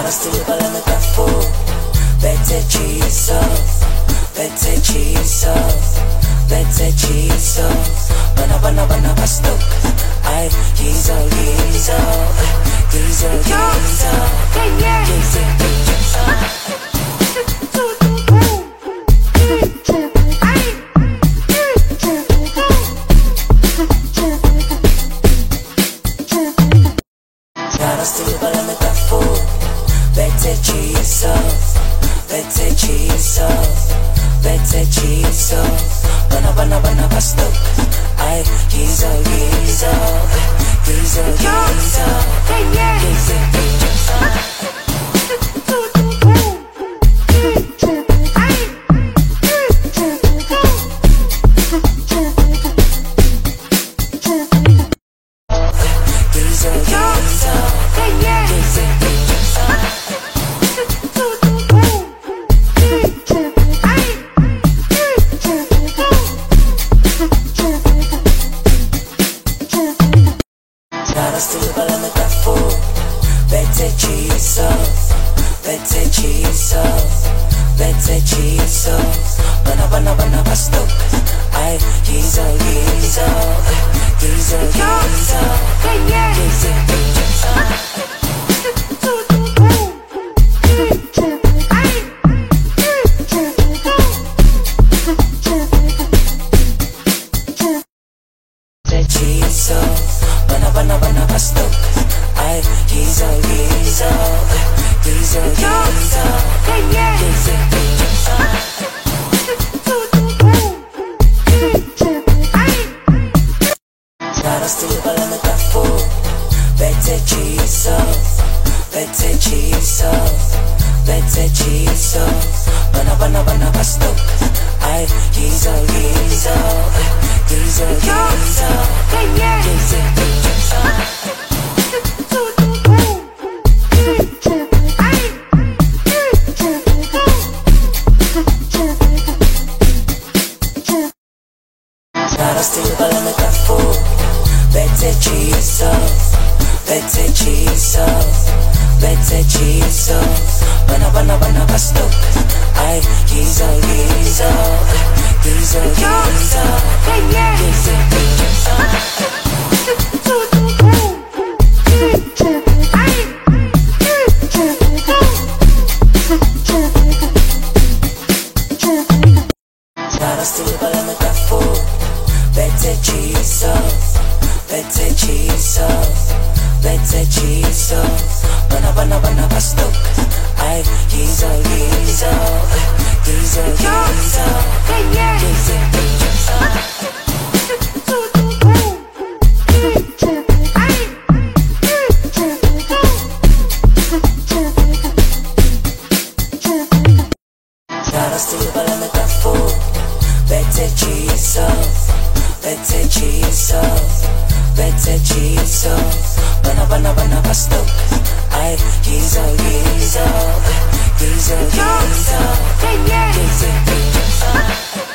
Still preciso, preciso, preciso. Bana basto. Ay, gizo, gizo, gizo, gizo, gizo, gizo. Still preciso, preciso, preciso. Bana basto. Ay, gizo, gizo, gizo, gizo, gizo, gizo. Still preciso, preciso, preciso. Bana basto. Ay, gizo, gizo, gizo, gizo, gizo, gizo. Preciso, bana basto. Ay, gizo, gizo, gizo, gizo, gizo, gizo. Still preciso, preciso, preciso. Bana basto. Ay, gizo, gizo, gizo, gizo, gizo, gizo. Still preciso, preciso, preciso. Bana basto. Ay, gizo, gizo, gizo, gizo, gizo, gizo. Still preciso, preciso, preciso. Bana basto. Ay, gizo, gizo, gizo, gizo, gizo, gizo. Still preciso, preciso, preciso. Bana basto. Ay, gizo, gizo, gizo, gizo, gizo, gizo.